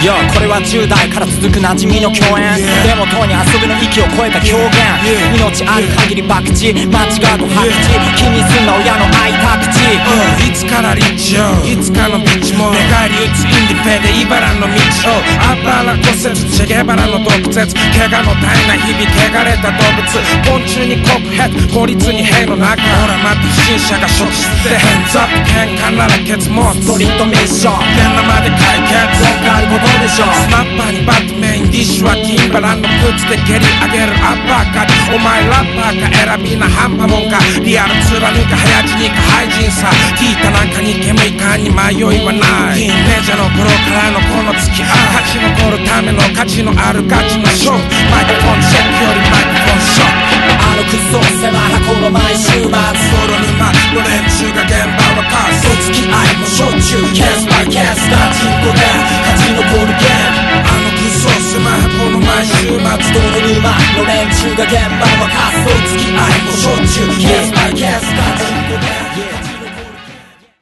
よこれは10代から続く馴染みの共演、でもとうに遊びの域を超えた表現、命ある限り博打、間違うと白痴、気にすんな親の開いた口、 いつからリッチよいつかのビッチも寝返り打つインディペで茨の道をあばら骨折チェゲバラの毒舌、怪我の絶えない日々汚れた動物、昆虫に国ヘッ法律に兵の中、ほらまた不審者が初期してヘンズアップ、喧嘩ならケツモストリートミッション電話まで解決全部あることでしょ。 スナッパーにバットメインディッシュはティンバランのブーツで蹴り上げるアッパーカット、お前ラッパーか選びな半端もんか、リアル貫か早死にか廃人さ、聞いた中に煙感に迷いはない、ティーンレジャーの頃からのこの付き合い、勝ち残るための価値のあるガチの勝負、マイクフォンチェックよりマイクフォンショック、 あのクソ狭い箱の毎週末、 泥沼の連中が現場をかす、 お付き合いもしょっちゅうケースバイケースガチンコで勝ち残るゲーム、 あのクソ狭い箱の毎週末、 泥沼の連中が現場をかす、お付き合いもしょっちゅうケースバイケースガ